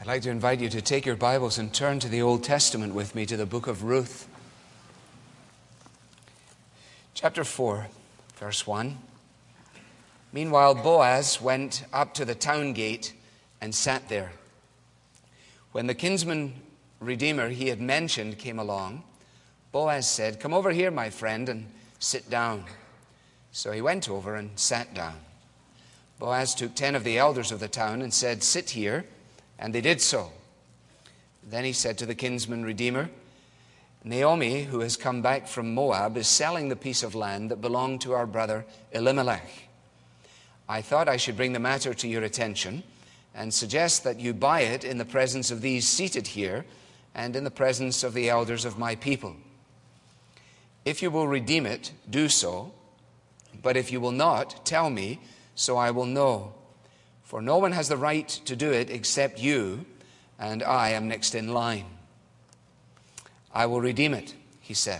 I'd like to invite you to take your Bibles and turn to the Old Testament with me to the book of Ruth. Chapter 4, verse 1. Meanwhile, Boaz went up to the town gate and sat there. When the kinsman redeemer he had mentioned came along, Boaz said, "Come over here, my friend, and sit down." So he went over and sat down. Boaz took 10 of the elders of the town and said, "Sit here," and they did so. Then he said to the kinsman redeemer, "Naomi, who has come back from Moab, is selling the piece of land that belonged to our brother Elimelech. I thought I should bring the matter to your attention and suggest that you buy it in the presence of these seated here and in the presence of the elders of my people. If you will redeem it, do so. But if you will not, tell me, so I will know. For no one has the right to do it except you, and I am next in line." "I will redeem it," he said.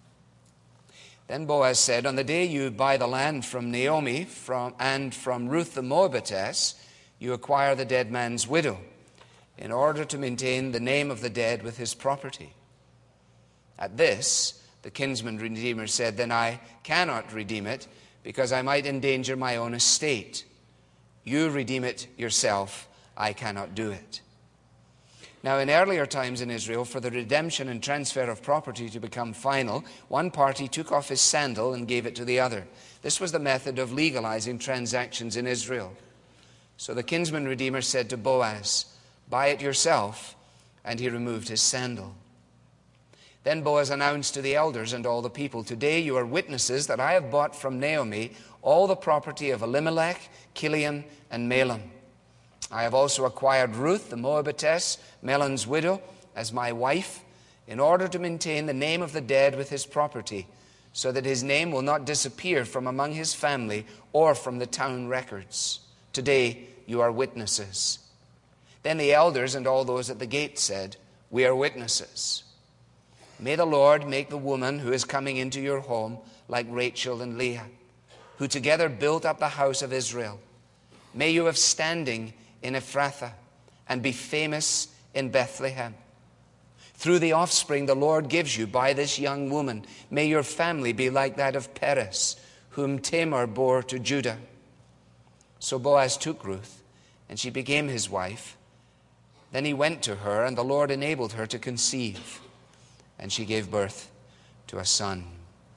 Then Boaz said, "On the day you buy the land from Naomi and from Ruth the Moabitess, you acquire the dead man's widow, in order to maintain the name of the dead with his property." At this, the kinsman redeemer said, "Then I cannot redeem it, because I might endanger my own estate. You redeem it yourself. I cannot do it." Now, in earlier times in Israel, for the redemption and transfer of property to become final, one party took off his sandal and gave it to the other. This was the method of legalizing transactions in Israel. So the kinsman redeemer said to Boaz, "Buy it yourself," and he removed his sandal. Then Boaz announced to the elders and all the people, "Today you are witnesses that I have bought from Naomi all the property of Elimelech, Kilion, and Mahlon. I have also acquired Ruth the Moabitess, Mahlon's widow, as my wife, in order to maintain the name of the dead with his property, so that his name will not disappear from among his family or from the town records. Today you are witnesses." Then the elders and all those at the gate said, "We are witnesses. May the Lord make the woman who is coming into your home like Rachel and Leah, who together built up the house of Israel. May you have standing in Ephrathah and be famous in Bethlehem. Through the offspring the Lord gives you by this young woman, may your family be like that of Perez, whom Tamar bore to Judah." So Boaz took Ruth, and she became his wife. Then he went to her, and the Lord enabled her to conceive, and she gave birth to a son.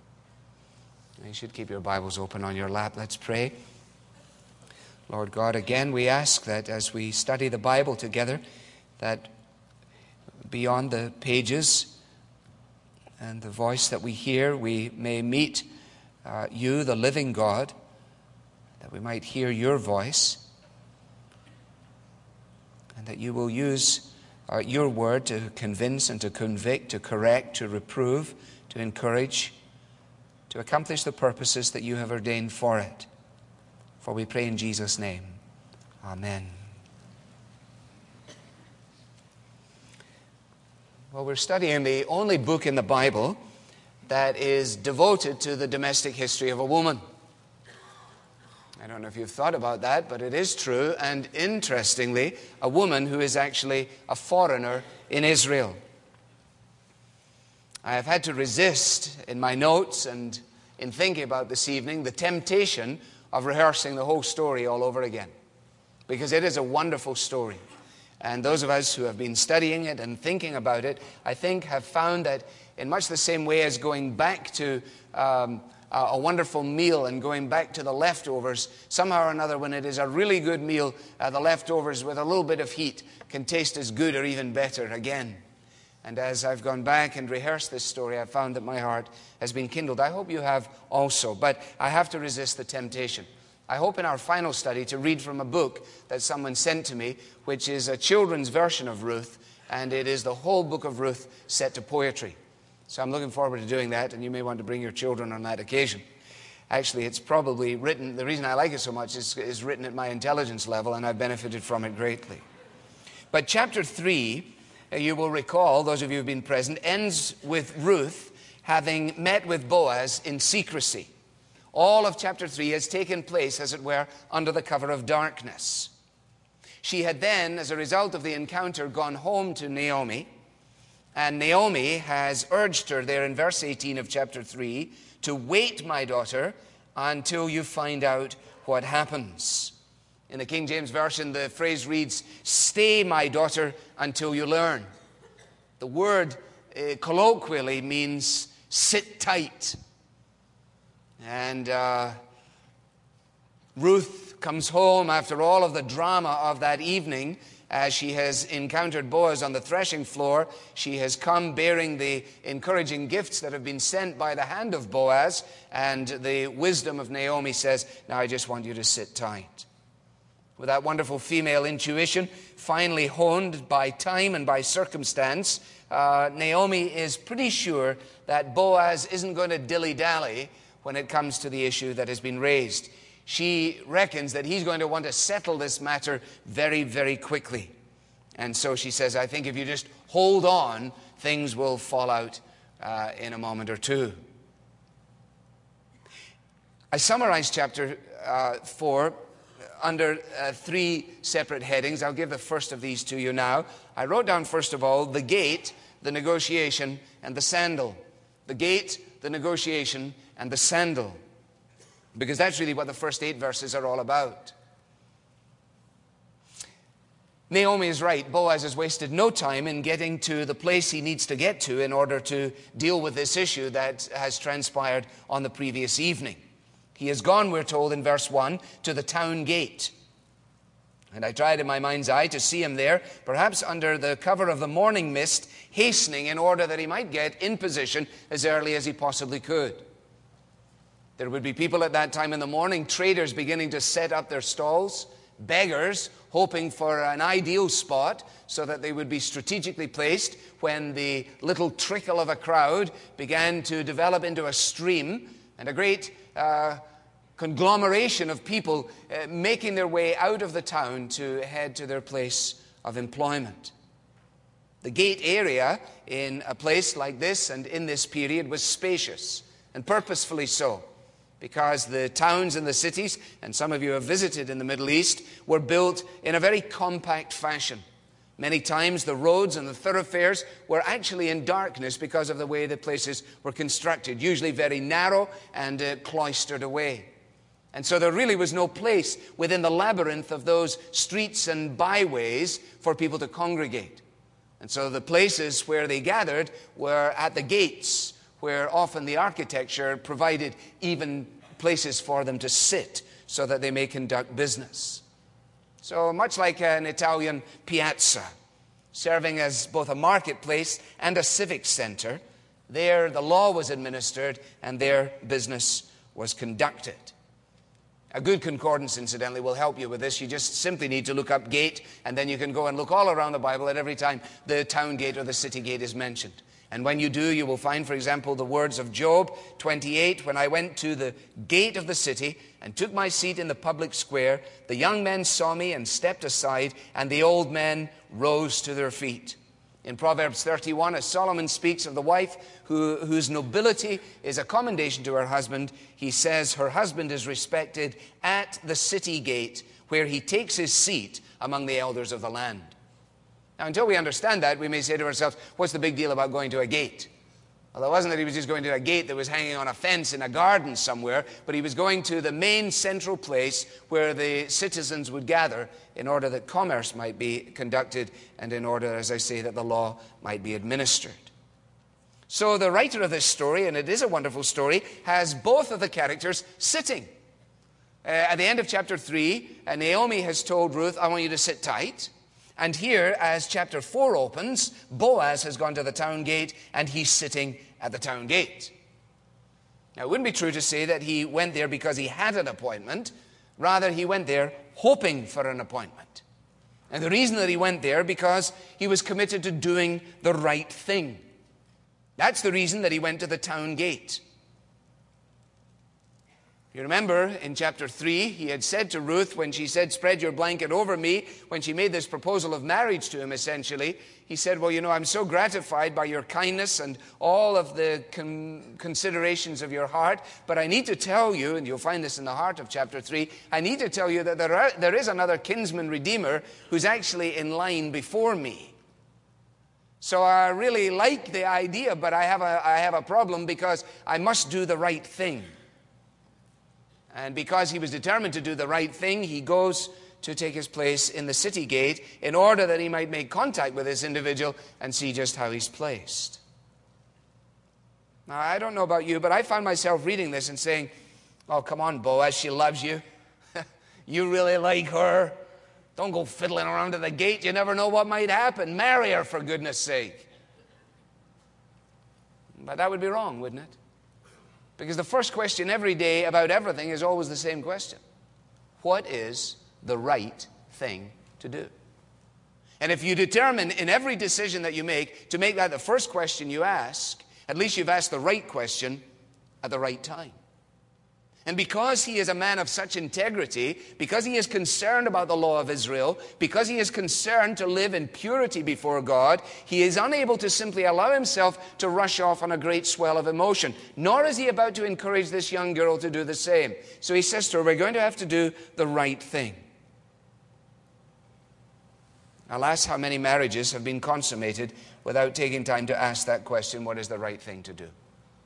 You should keep your Bibles open on your lap. Let's pray. Lord God, again we ask that as we study the Bible together, that beyond the pages and the voice that we hear, we may meet you, the living God, that we might hear your voice, and that you will use your word to convince and to convict, to correct, to reprove, to encourage, to accomplish the purposes that you have ordained for it. For we pray in Jesus' name. Amen. Well, we're studying the only book in the Bible that is devoted to the domestic history of a woman. I don't know if you've thought about that, but it is true. And interestingly, a woman who is actually a foreigner in Israel. I have had to resist in my notes and in thinking about this evening the temptation of rehearsing the whole story all over again, because it is a wonderful story. And those of us who have been studying it and thinking about it, I think have found that in much the same way as going back to a wonderful meal and going back to the leftovers, somehow or another, when it is a really good meal, the leftovers with a little bit of heat can taste as good or even better again. And as I've gone back and rehearsed this story, I've found that my heart has been kindled. I hope you have also, but I have to resist the temptation. I hope in our final study to read from a book that someone sent to me, which is a children's version of Ruth, and it is the whole book of Ruth set to poetry. So I'm looking forward to doing that, and you may want to bring your children on that occasion. Actually, it's probably written, the reason I like it so much is written at my intelligence level, and I've benefited from it greatly. But chapter 3, you will recall, those of you who have been present, ends with Ruth having met with Boaz in secrecy. All of chapter 3 has taken place, as it were, under the cover of darkness. She had then, as a result of the encounter, gone home to Naomi. And Naomi has urged her there in verse 18 of chapter 3 to wait, my daughter, until you find out what happens. In the King James Version, the phrase reads, stay, my daughter, until you learn. The word colloquially means sit tight. And Ruth comes home after all of the drama of that evening. As she has encountered Boaz on the threshing floor, she has come bearing the encouraging gifts that have been sent by the hand of Boaz, and the wisdom of Naomi says, now I just want you to sit tight. With that wonderful female intuition, finally honed by time and by circumstance, Naomi is pretty sure that Boaz isn't going to dilly-dally when it comes to the issue that has been raised. She reckons that he's going to want to settle this matter very, very quickly. And so she says, I think if you just hold on, things will fall out in a moment or two. I summarized chapter 4 under 3 separate headings. I'll give the first of these to you now. I wrote down, first of all, the gate, the negotiation, and the sandal. The gate, the negotiation, and the sandal. Because that's really what the first 8 verses are all about. Naomi is right. Boaz has wasted no time in getting to the place he needs to get to in order to deal with this issue that has transpired on the previous evening. He has gone, we're told in verse 1, to the town gate. And I tried in my mind's eye to see him there, perhaps under the cover of the morning mist, hastening in order that he might get in position as early as he possibly could. There would be people at that time in the morning, traders beginning to set up their stalls, beggars hoping for an ideal spot so that they would be strategically placed when the little trickle of a crowd began to develop into a stream and a great conglomeration of people making their way out of the town to head to their place of employment. The gate area in a place like this and in this period was spacious, and purposefully so, because the towns and the cities, and some of you have visited in the Middle East, were built in a very compact fashion. Many times the roads and the thoroughfares were actually in darkness because of the way the places were constructed, usually very narrow and cloistered away. And so there really was no place within the labyrinth of those streets and byways for people to congregate. And so the places where they gathered were at the gates, where often the architecture provided even places for them to sit so that they may conduct business. So much like an Italian piazza, serving as both a marketplace and a civic center, there the law was administered and their business was conducted. A good concordance, incidentally, will help you with this. You just simply need to look up gate, and then you can go and look all around the Bible at every time the town gate or the city gate is mentioned. And when you do, you will find, for example, the words of Job 28, when I went to the gate of the city and took my seat in the public square, the young men saw me and stepped aside, and the old men rose to their feet. In Proverbs 31, as Solomon speaks of the wife whose nobility is a commendation to her husband, he says her husband is respected at the city gate, where he takes his seat among the elders of the land. Now, until we understand that, we may say to ourselves, what's the big deal about going to a gate? Well, it wasn't that he was just going to a gate that was hanging on a fence in a garden somewhere, but he was going to the main central place where the citizens would gather in order that commerce might be conducted and in order, as I say, that the law might be administered. So the writer of this story, and it is a wonderful story, has both of the characters sitting. At the end of chapter 3, Naomi has told Ruth, I want you to sit tight. And here, as chapter 4 opens, Boaz has gone to the town gate, and he's sitting at the town gate. Now, it wouldn't be true to say that he went there because he had an appointment. Rather, he went there hoping for an appointment. And the reason that he went there, because he was committed to doing the right thing. That's the reason that he went to the town gate. You remember in chapter 3, he had said to Ruth when she said, "Spread your blanket over me," when she made this proposal of marriage to him, essentially, he said, "Well, I'm so gratified by your kindness and all of the considerations of your heart, but I need to tell you," and you'll find this in the heart of chapter 3, "I need to tell you that there is another kinsman redeemer who's actually in line before me. So I really like the idea, but I have a problem because I must do the right thing." And because he was determined to do the right thing, he goes to take his place in the city gate in order that he might make contact with this individual and see just how he's placed. Now, I don't know about you, but I found myself reading this and saying, "Oh, come on, Boaz, she loves you. You really like her. Don't go fiddling around at the gate. You never know what might happen. Marry her, for goodness sake." But that would be wrong, wouldn't it? Because the first question every day about everything is always the same question. What is the right thing to do? And if you determine in every decision that you make to make that the first question you ask, at least you've asked the right question at the right time. And because he is a man of such integrity, because he is concerned about the law of Israel, because he is concerned to live in purity before God, he is unable to simply allow himself to rush off on a great swell of emotion. Nor is he about to encourage this young girl to do the same. So he says to her, "We're going to have to do the right thing." Alas, how many marriages have been consummated without taking time to ask that question, what is the right thing to do?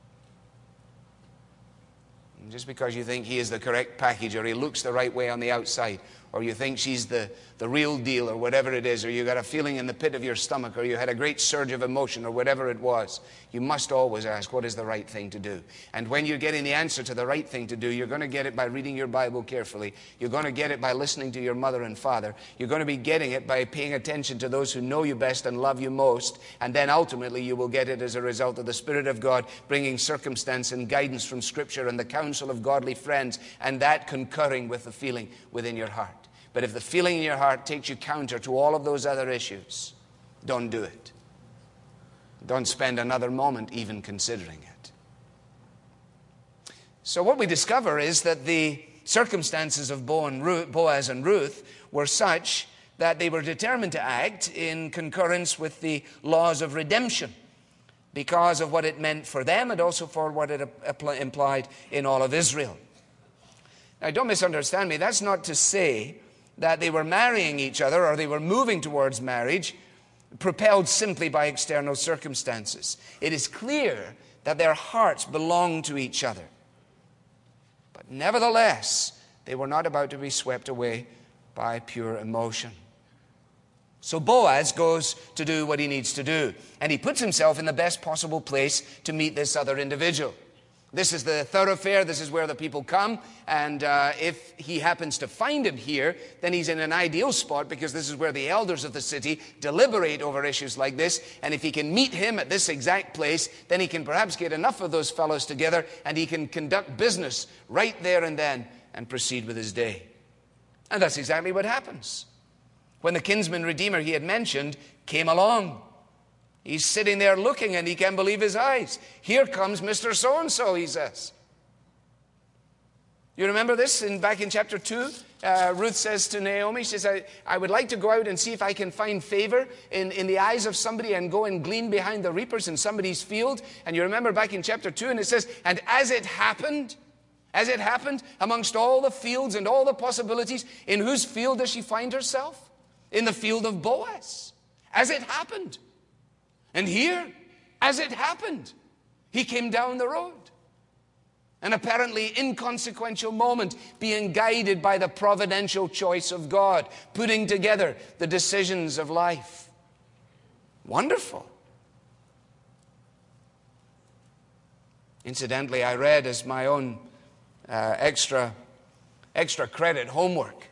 Just because you think he is the correct package, or he looks the right way on the outside, or you think she's the real deal, or whatever it is, or you got a feeling in the pit of your stomach, or you had a great surge of emotion, or whatever it was, you must always ask, what is the right thing to do? And when you're getting the answer to the right thing to do, you're going to get it by reading your Bible carefully. You're going to get it by listening to your mother and father. You're going to be getting it by paying attention to those who know you best and love you most. And then ultimately you will get it as a result of the Spirit of God bringing circumstance and guidance from Scripture and the counsel of godly friends, and that concurring with the feeling within your heart. But if the feeling in your heart takes you counter to all of those other issues, don't do it. Don't spend another moment even considering it. So what we discover is that the circumstances of Boaz and Ruth were such that they were determined to act in concurrence with the laws of redemption because of what it meant for them and also for what it implied in all of Israel. Now, don't misunderstand me. That's not to say that they were marrying each other or they were moving towards marriage propelled simply by external circumstances. It is clear that their hearts belonged to each other. But nevertheless, they were not about to be swept away by pure emotion. So Boaz goes to do what he needs to do, and he puts himself in the best possible place to meet this other individual. This is the thoroughfare. This is where the people come. And if he happens to find him here, then he's in an ideal spot because this is where the elders of the city deliberate over issues like this. And if he can meet him at this exact place, then he can perhaps get enough of those fellows together and he can conduct business right there and then and proceed with his day. And that's exactly what happens. When the kinsman redeemer he had mentioned came along, he's sitting there looking and he can't believe his eyes. "Here comes Mr. So-and-so," he says. You remember this back in chapter 2? Ruth says to Naomi, she says, I would like to go out and see if I can find favor in the eyes of somebody and go and glean behind the reapers in somebody's field. And you remember back in chapter 2, and it says, "And as it happened, amongst all the fields and all the possibilities, in whose field does she find herself? In the field of Boaz. As it happened. And here, as it happened, he came down the road. An apparently inconsequential moment, being guided by the providential choice of God, putting together the decisions of life." Wonderful. Incidentally, I read as my own extra credit homework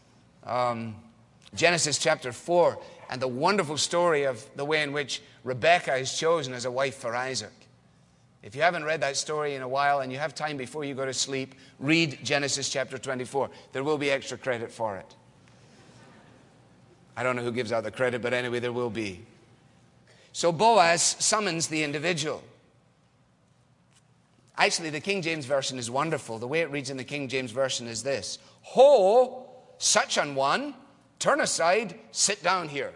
Genesis chapter 4 and the wonderful story of the way in which Rebekah is chosen as a wife for Isaac. If you haven't read that story in a while and you have time before you go to sleep, read Genesis chapter 24. There will be extra credit for it. I don't know who gives out the credit, but anyway, there will be. So Boaz summons the individual. Actually, the King James Version is wonderful. The way it reads in the King James Version is this: Ho, such an one, turn aside, sit down here.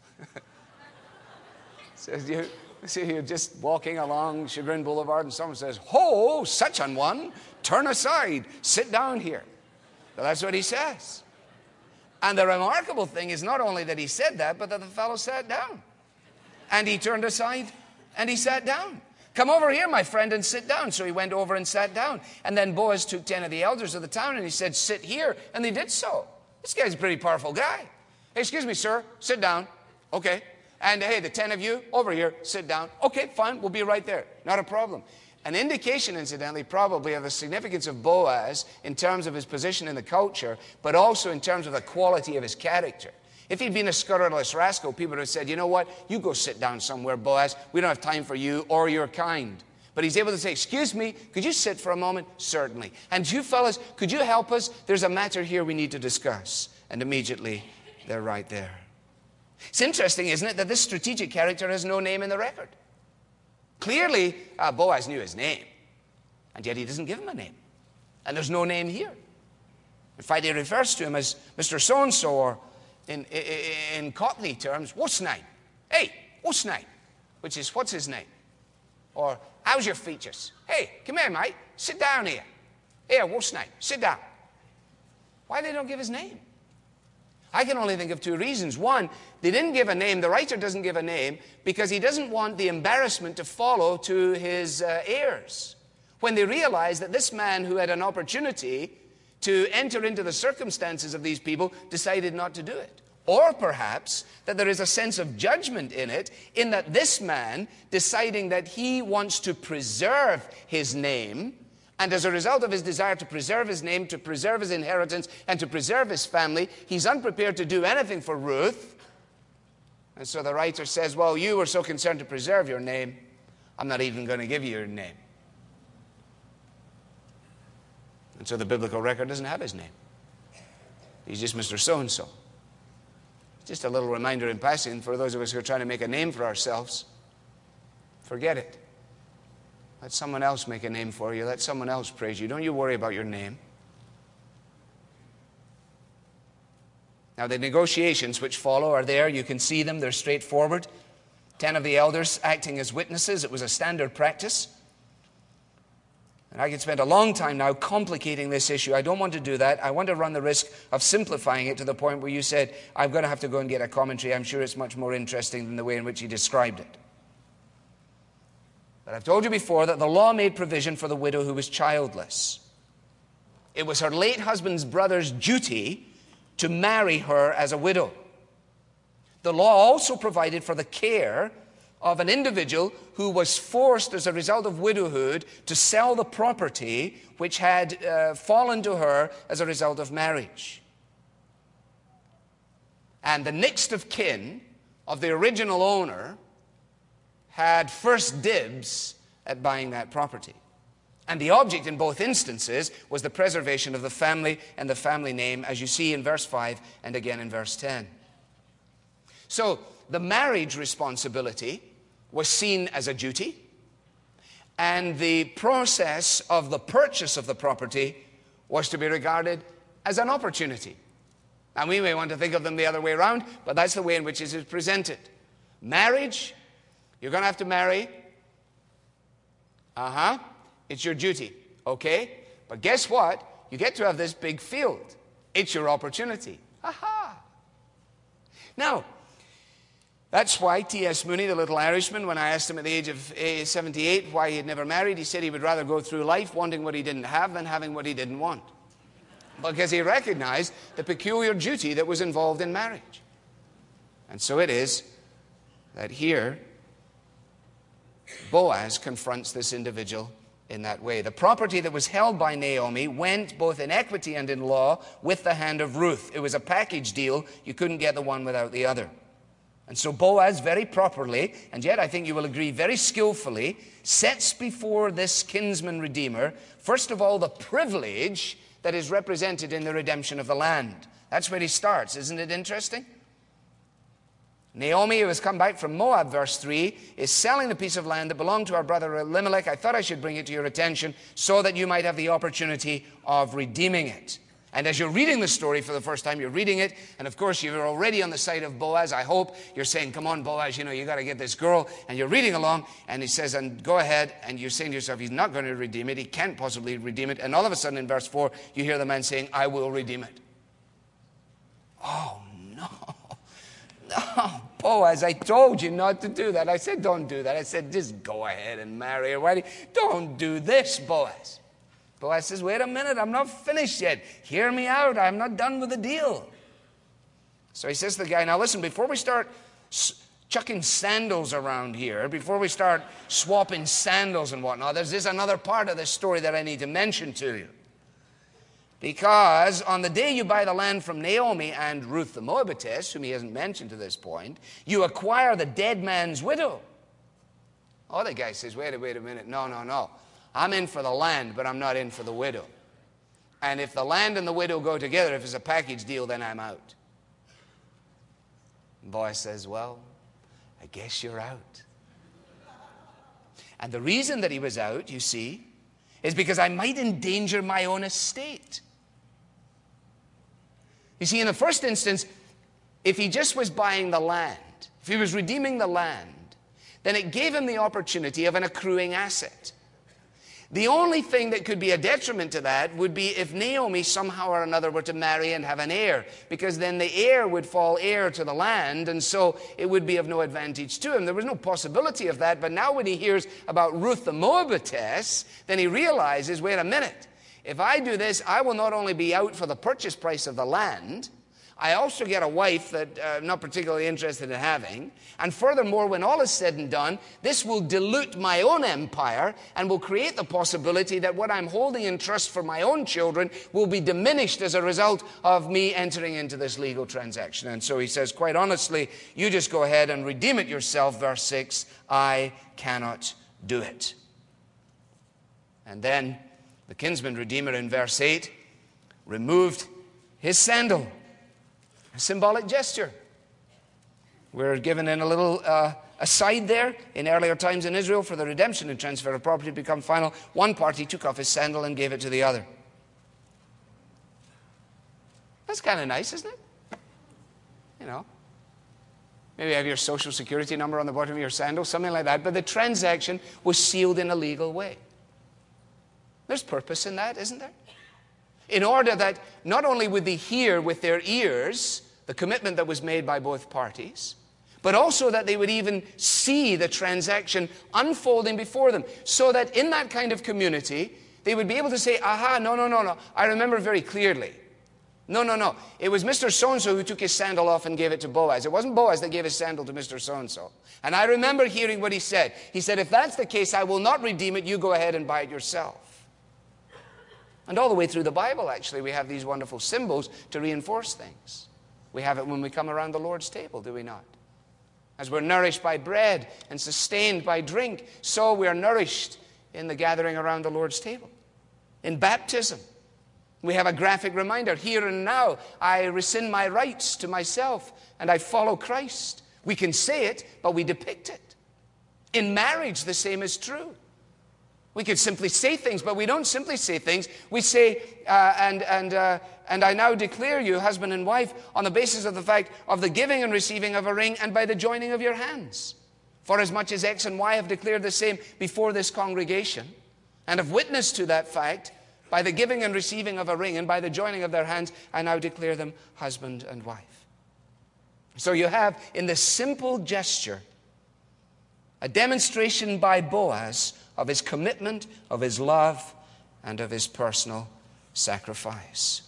So you're just walking along Chagrin Boulevard and someone says, Ho, such an one, turn aside, sit down here. So that's what he says. And the remarkable thing is not only that he said that, but that the fellow sat down. And he turned aside and he sat down. Come over here, my friend, and sit down. So he went over and sat down. And then Boaz took 10 of the elders of the town and he said, sit here. And they did so. This guy's a pretty powerful guy. Hey, excuse me, sir, sit down. Okay. And hey, the 10 of you, over here, sit down. Okay, fine, we'll be right there. Not a problem. An indication, incidentally, probably of the significance of Boaz in terms of his position in the culture, but also in terms of the quality of his character. If he'd been a scurrilous rascal, people would have said, you know what, you go sit down somewhere, Boaz. We don't have time for you or your kind. But he's able to say, excuse me, could you sit for a moment? Certainly. And you fellas, could you help us? There's a matter here we need to discuss. And immediately, they're right there. It's interesting, isn't it, that this strategic character has no name in the record. Clearly, Boaz knew his name, and yet he doesn't give him a name. And there's no name here. In fact, he refers to him as Mr. So-and-so, or in Cockney terms, what's name? Hey, what's name? Which is, what's his name? Or, how's your features? Hey, come here, mate. Sit down here. Here, what's name? Sit down. Why they don't give his name? I can only think of two reasons. One, they didn't give a name. The writer doesn't give a name because he doesn't want the embarrassment to follow to his heirs. When they realize that this man who had an opportunity to enter into the circumstances of these people decided not to do it. Or perhaps that there is a sense of judgment in it, in that this man deciding that he wants to preserve his name, and as a result of his desire to preserve his name, to preserve his inheritance, and to preserve his family, he's unprepared to do anything for Ruth. And so the writer says, well, you were so concerned to preserve your name, I'm not even going to give you your name. And so the biblical record doesn't have his name. He's just Mr. So-and-so. Just a little reminder in passing for those of us who are trying to make a name for ourselves. Forget it. Let someone else make a name for you. Let someone else praise you. Don't you worry about your name. Now, the negotiations which follow are there. You can see them. They're straightforward. 10 of the elders acting as witnesses. It was a standard practice. And I could spend a long time now complicating this issue. I don't want to do that. I want to run the risk of simplifying it to the point where you said, I'm going to have to go and get a commentary. I'm sure it's much more interesting than the way in which he described it. But I've told you before that the law made provision for the widow who was childless. It was her late husband's brother's duty to marry her as a widow. The law also provided for the care of an individual who was forced as a result of widowhood to sell the property which had fallen to her as a result of marriage. And the next of kin of the original owner had first dibs at buying that property. And the object in both instances was the preservation of the family and the family name, as you see in verse 5 and again in verse 10. So the marriage responsibility was seen as a duty, and the process of the purchase of the property was to be regarded as an opportunity. And we may want to think of them the other way around, but that's the way in which it is presented. Marriage, you're going to have to marry. It's your duty, okay? But guess what? You get to have this big field. It's your opportunity. Now, that's why T.S. Mooney, the little Irishman, when I asked him at the age of 78 why he had never married, he said he would rather go through life wanting what he didn't have than having what he didn't want. Because he recognized the peculiar duty that was involved in marriage. And so it is that here, Boaz confronts this individual in that way. The property that was held by Naomi went both in equity and in law with the hand of Ruth. It was a package deal. You couldn't get the one without the other. And so Boaz very properly, and yet I think you will agree very skillfully, sets before this kinsman redeemer, first of all, the privilege that is represented in the redemption of the land. That's where he starts. Isn't it interesting? Naomi, who has come back from Moab, verse 3, is selling the piece of land that belonged to our brother Elimelech. I thought I should bring it to your attention so that you might have the opportunity of redeeming it. And as you're reading the story for the first time, you're reading it, and of course you're already on the side of Boaz. I hope you're saying, come on, Boaz, you got to get this girl. And you're reading along, and he says, and go ahead, and you're saying to yourself, he's not going to redeem it. He can't possibly redeem it. And all of a sudden in verse 4, you hear the man saying, I will redeem it. Oh, no. No, Boaz, I told you not to do that. I said, don't do that. I said, just go ahead and marry her. Don't do this, Boaz. Boaz says, wait a minute, I'm not finished yet. Hear me out. I'm not done with the deal. So he says to the guy, now listen, before we start chucking sandals around here, before we start swapping sandals and whatnot, there's another part of this story that I need to mention to you. Because on the day you buy the land from Naomi and Ruth the Moabitess, whom he hasn't mentioned to this point, you acquire the dead man's widow. Oh, the guy says, wait a minute. No. I'm in for the land, but I'm not in for the widow. And if the land and the widow go together, if it's a package deal, then I'm out. The boy says, well, I guess you're out. And the reason that he was out, you see, is because I might endanger my own estate. You see, in the first instance, if he just was buying the land, if he was redeeming the land, then it gave him the opportunity of an accruing asset. The only thing that could be a detriment to that would be if Naomi somehow or another were to marry and have an heir, because then the heir would fall heir to the land, and so it would be of no advantage to him. There was no possibility of that, but now when he hears about Ruth the Moabitess, then he realizes, wait a minute, if I do this, I will not only be out for the purchase price of the land, I also get a wife that I'm not particularly interested in having. And furthermore, when all is said and done, this will dilute my own empire and will create the possibility that what I'm holding in trust for my own children will be diminished as a result of me entering into this legal transaction. And so he says, quite honestly, you just go ahead and redeem it yourself. Verse 6, I cannot do it. And then the kinsman redeemer in verse 8 removed his sandal. A symbolic gesture. We're given in a little aside there in earlier times in Israel for the redemption and transfer of property to become final. One party took off his sandal and gave it to the other. That's kind of nice, isn't it? You know. Maybe you have your social security number on the bottom of your sandal, something like that. But the transaction was sealed in a legal way. There's purpose in that, isn't there? In order that not only would they hear with their ears the commitment that was made by both parties, but also that they would even see the transaction unfolding before them, so that in that kind of community, they would be able to say, aha, no, I remember very clearly. No. It was Mr. So-and-so who took his sandal off and gave it to Boaz. It wasn't Boaz that gave his sandal to Mr. So-and-so. And I remember hearing what he said. He said, if that's the case, I will not redeem it. You go ahead and buy it yourself. And all the way through the Bible, actually, we have these wonderful symbols to reinforce things. We have it when we come around the Lord's table, do we not? As we're nourished by bread and sustained by drink, so we are nourished in the gathering around the Lord's table. In baptism, we have a graphic reminder. Here and now, I rescind my rights to myself and I follow Christ. We can say it, but we depict it. In marriage, the same is true. We could simply say things, but we don't simply say things. We say, and I now declare you, husband and wife, on the basis of the fact of the giving and receiving of a ring and by the joining of your hands. For as much as X and Y have declared the same before this congregation, and have witnessed to that fact, by the giving and receiving of a ring and by the joining of their hands, I now declare them husband and wife. So you have, in this simple gesture, a demonstration by Boaz of his commitment, of his love, and of his personal sacrifice.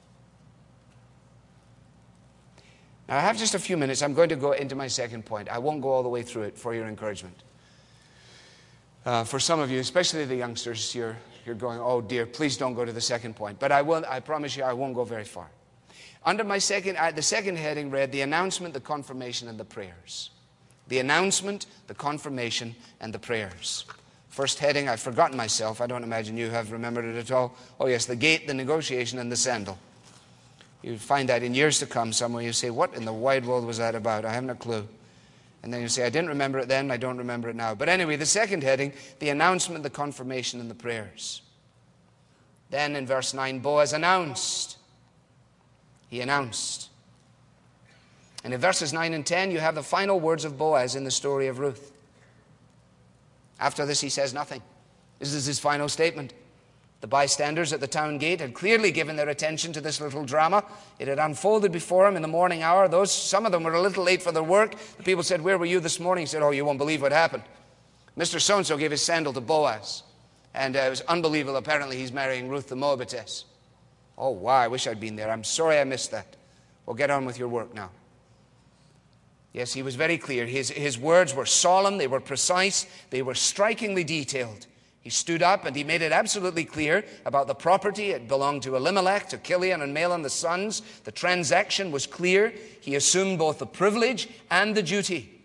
Now, I have just a few minutes. I'm going to go into my second point. I won't go all the way through it for your encouragement. For some of you, especially the youngsters, you're going, oh dear, please don't go to the second point. But I promise you, I won't go very far. Under my the second heading read, the announcement, the confirmation, and the prayers. The announcement, the confirmation, and the prayers. First heading, I've forgotten myself. I don't imagine you have remembered it at all. Oh yes, the gate, the negotiation, and the sandal. You find that in years to come somewhere. You say, what in the wide world was that about? I haven't a clue. And then you say, I didn't remember it then, I don't remember it now. But anyway, the second heading, the announcement, the confirmation, and the prayers. Then in verse 9, Boaz announced. He announced. And in verses 9 and 10, you have the final words of Boaz in the story of Ruth. After this, he says nothing. This is his final statement. The bystanders at the town gate had clearly given their attention to this little drama. It had unfolded before him in the morning hour. Some of them were a little late for their work. The people said, where were you this morning? He said, oh, you won't believe what happened. Mr. So-and-so gave his sandal to Boaz. And it was unbelievable. Apparently, he's marrying Ruth the Moabitess. Oh, wow, I wish I'd been there. I'm sorry I missed that. Well, get on with your work now. Yes, he was very clear. His words were solemn. They were precise. They were strikingly detailed. He stood up and he made it absolutely clear about the property. It belonged to Elimelech, to Chilion and Mahlon, the sons. The transaction was clear. He assumed both the privilege and the duty.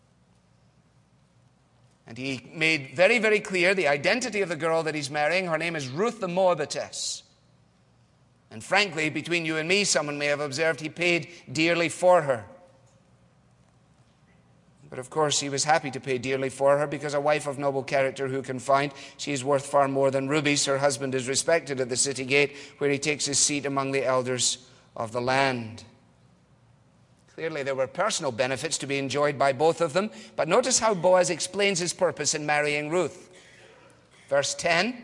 And he made very, very clear the identity of the girl that he's marrying. Her name is Ruth the Moabitess. And frankly, between you and me, someone may have observed he paid dearly for her. But of course, he was happy to pay dearly for her, because a wife of noble character who can find, she is worth far more than rubies. Her husband is respected at the city gate, where he takes his seat among the elders of the land. Clearly, there were personal benefits to be enjoyed by both of them. But notice how Boaz explains his purpose in marrying Ruth. Verse 10.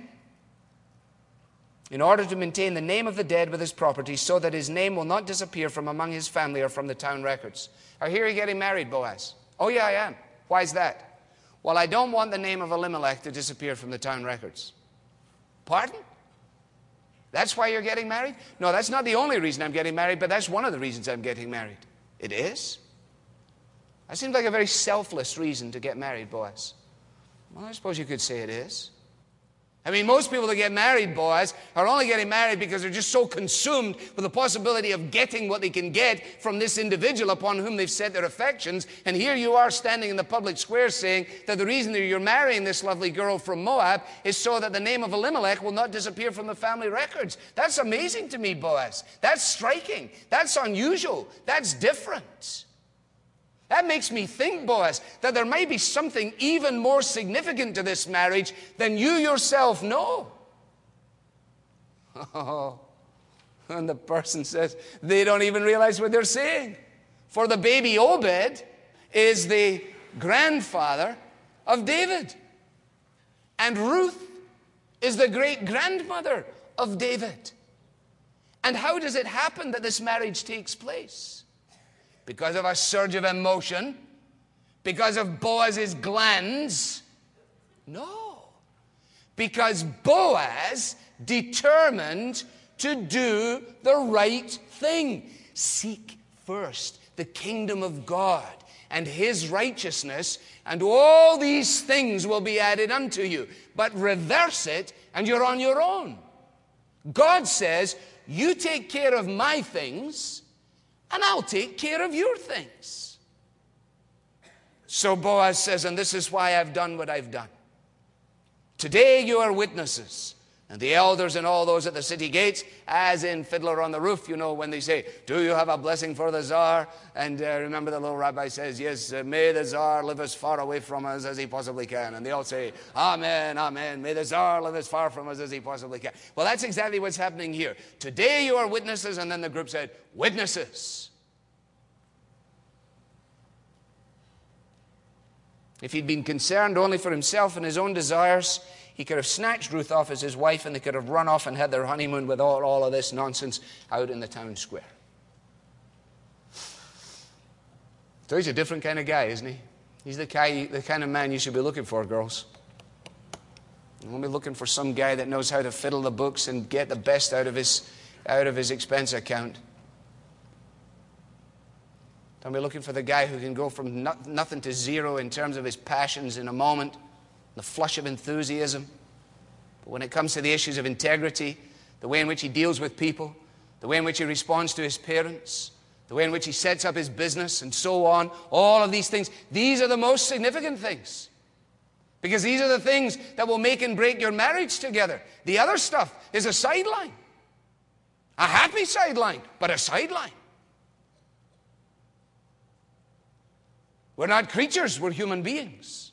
In order to maintain the name of the dead with his property, so that his name will not disappear from among his family or from the town records. I hear you're getting married, Boaz. Oh, yeah, I am. Why is that? Well, I don't want the name of Elimelech to disappear from the town records. Pardon? That's why you're getting married? No, that's not the only reason I'm getting married, but that's one of the reasons I'm getting married. It is? That seems like a very selfless reason to get married, Boaz. Well, I suppose you could say it is. I mean, most people that get married, Boaz, are only getting married because they're just so consumed with the possibility of getting what they can get from this individual upon whom they've set their affections. And here you are standing in the public square saying that the reason that you're marrying this lovely girl from Moab is so that the name of Elimelech will not disappear from the family records. That's amazing to me, Boaz. That's striking. That's unusual. That's different. That makes me think, Boaz, that there may be something even more significant to this marriage than you yourself know. Oh, and the person says they don't even realize what they're saying. For the baby Obed is the grandfather of David. And Ruth is the great-grandmother of David. And how does it happen that this marriage takes place? Because of a surge of emotion? Because of Boaz's glands? No. Because Boaz determined to do the right thing. Seek first the kingdom of God and his righteousness, and all these things will be added unto you. But reverse it, and you're on your own. God says, you take care of my things, and I'll take care of your things. So Boaz says, and this is why I've done what I've done. Today you are witnesses. And the elders and all those at the city gates, as in Fiddler on the Roof, you know, when they say, do you have a blessing for the Tsar? And remember the little rabbi says, yes, may the Tsar live as far away from us as he possibly can. And they all say, amen, amen. May the Tsar live as far from us as he possibly can. Well, that's exactly what's happening here. Today you are witnesses. And then the group said, witnesses. If he'd been concerned only for himself and his own desires, he could have snatched Ruth off as his wife, and they could have run off and had their honeymoon without all of this nonsense out in the town square. So he's a different kind of guy, isn't he? He's the kind of man you should be looking for, girls. You won't be looking for some guy that knows how to fiddle the books and get the best out of his expense account. Don't be looking for the guy who can go from nothing to zero in terms of his passions in a moment, the flush of enthusiasm. But when it comes to the issues of integrity, the way in which he deals with people, the way in which he responds to his parents, the way in which he sets up his business, and so on, all of these things, these are the most significant things. Because these are the things that will make and break your marriage together. The other stuff is a sideline. A happy sideline, but a sideline. We're not creatures, we're human beings.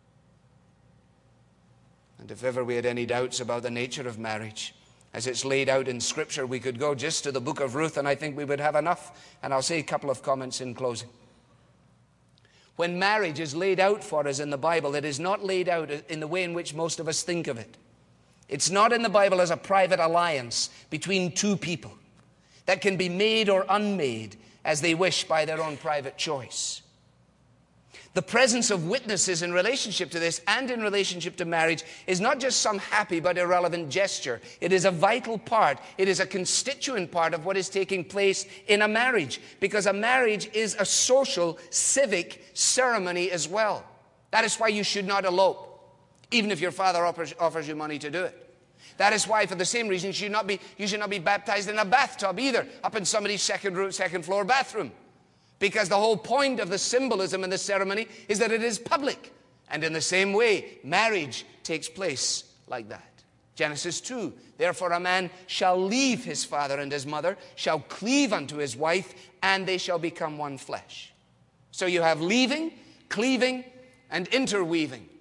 And if ever we had any doubts about the nature of marriage, as it's laid out in Scripture, we could go just to the book of Ruth, and I think we would have enough. And I'll say a couple of comments in closing. When marriage is laid out for us in the Bible, it is not laid out in the way in which most of us think of it. It's not in the Bible as a private alliance between two people that can be made or unmade as they wish by their own private choice. The presence of witnesses in relationship to this and in relationship to marriage is not just some happy but irrelevant gesture. It is a vital part. It is a constituent part of what is taking place in a marriage, because a marriage is a social, civic ceremony as well. That is why you should not elope, even if your father offers you money to do it. That is why, for the same reason, you should not be baptized in a bathtub either, up in somebody's second floor bathroom. Because the whole point of the symbolism in the ceremony is that it is public. And in the same way, marriage takes place like that. Genesis 2, therefore a man shall leave his father and his mother, shall cleave unto his wife, and they shall become one flesh. So you have leaving, cleaving, and interweaving.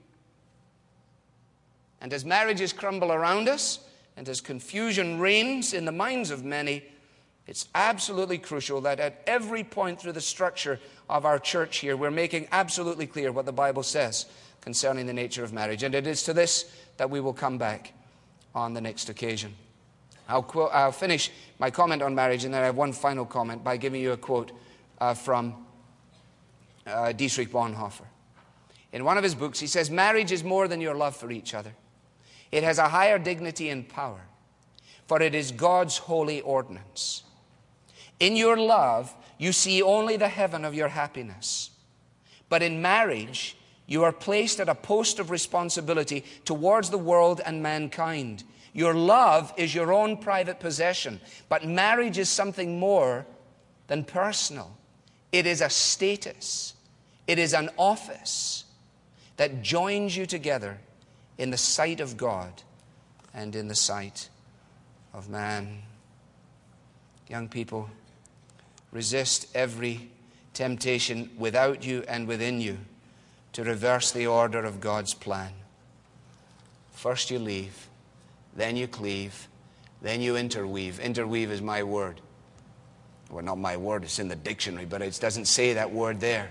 And as marriages crumble around us, and as confusion reigns in the minds of many, it's absolutely crucial that at every point through the structure of our church here, we're making absolutely clear what the Bible says concerning the nature of marriage. And it is to this that we will come back on the next occasion. I'll finish my comment on marriage, and then I have one final comment by giving you a quote from Dietrich Bonhoeffer. In one of his books, he says, "Marriage is more than your love for each other. It has a higher dignity and power, for it is God's holy ordinance. In your love, you see only the heaven of your happiness. But in marriage, you are placed at a post of responsibility towards the world and mankind. Your love is your own private possession, but marriage is something more than personal. It is a status. It is an office that joins you together in the sight of God and in the sight of man." Young people, resist every temptation without you and within you to reverse the order of God's plan. First you leave, then you cleave, then you interweave. Interweave is my word. Well, not my word, it's in the dictionary, but it doesn't say that word there.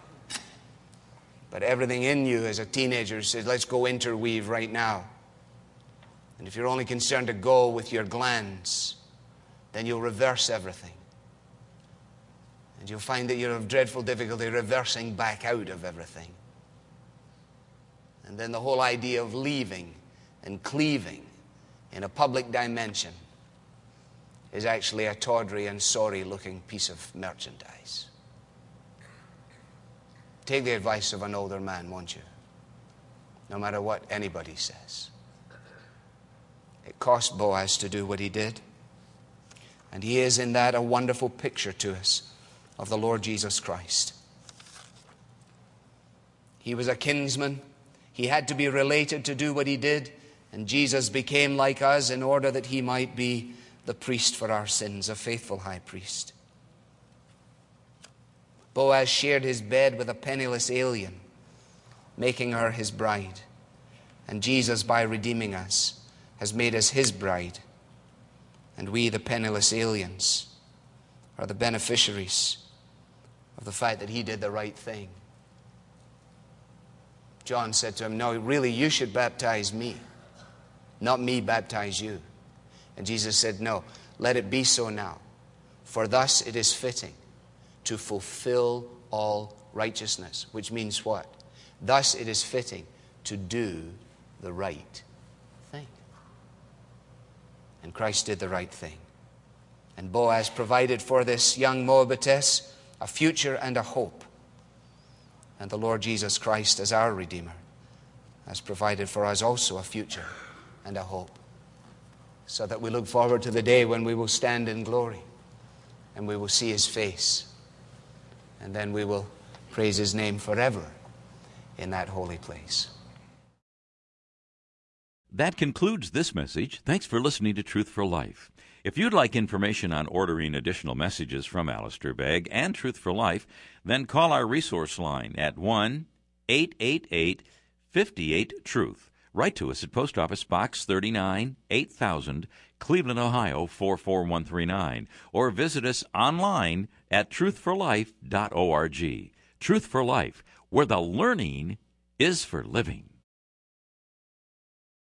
But everything in you as a teenager says, let's go interweave right now. And if you're only concerned to go with your glands, then you'll reverse everything. And you'll find that you'll have dreadful difficulty reversing back out of everything. And then the whole idea of leaving and cleaving in a public dimension is actually a tawdry and sorry looking piece of merchandise. Take the advice of an older man, won't you? No matter what anybody says. It cost Boaz to do what he did. And he is in that a wonderful picture to us of the Lord Jesus Christ. He was a kinsman. He had to be related to do what he did. And Jesus became like us in order that he might be the priest for our sins, a faithful high priest. Boaz shared his bed with a penniless alien, making her his bride. And Jesus, by redeeming us, has made us his bride. And we, the penniless aliens, are the beneficiaries of the fact that he did the right thing. John said to him, "No, really, you should baptize me, not me baptize you." And Jesus said, "No, let it be so now. For thus it is fitting to fulfill all righteousness." Which means what? Thus it is fitting to do the right thing. And Christ did the right thing. And Boaz provided for this young Moabitess a future and a hope. And the Lord Jesus Christ, as our Redeemer, has provided for us also a future and a hope. So that we look forward to the day when we will stand in glory and we will see his face. And then we will praise his name forever in that holy place. That concludes this message. Thanks for listening to Truth for Life. If you'd like information on ordering additional messages from Alistair Begg and Truth for Life, then call our resource line at 1-888-58-TRUTH. Write to us at Post Office Box 39, 8000, Cleveland, Ohio 44139, or visit us online at truthforlife.org. Truth for Life, where the learning is for living.